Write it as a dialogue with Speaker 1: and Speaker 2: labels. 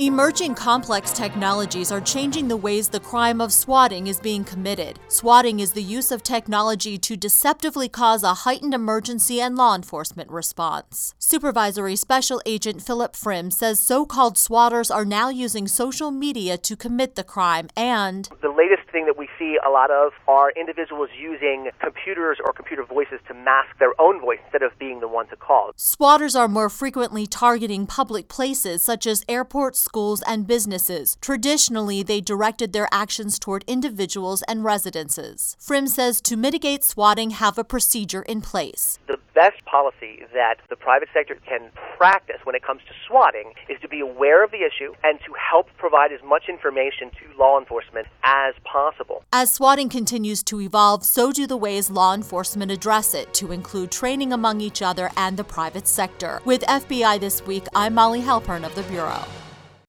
Speaker 1: Emerging complex technologies are changing the ways the crime of swatting is being committed. Swatting is the use of technology to deceptively cause a heightened emergency and law enforcement response. Supervisory Special Agent Philip Frim says so-called swatters are now using social media to commit the crime, and
Speaker 2: the latest thing that we see a lot of are individuals using computers or computer voices to mask their own voice instead of being the one to call.
Speaker 1: Swatters are more frequently targeting public places such as airports, schools, and businesses. Traditionally, they directed their actions toward individuals and residences. Frim says to mitigate swatting, have a procedure in place.
Speaker 2: The best policy that the private sector can practice when it comes to swatting is to be aware of the issue and to help provide as much information to law enforcement as possible.
Speaker 1: As swatting continues to evolve, so do the ways law enforcement address it, to include training among each other and the private sector. With FBI This Week, I'm Molly Halpern of the Bureau.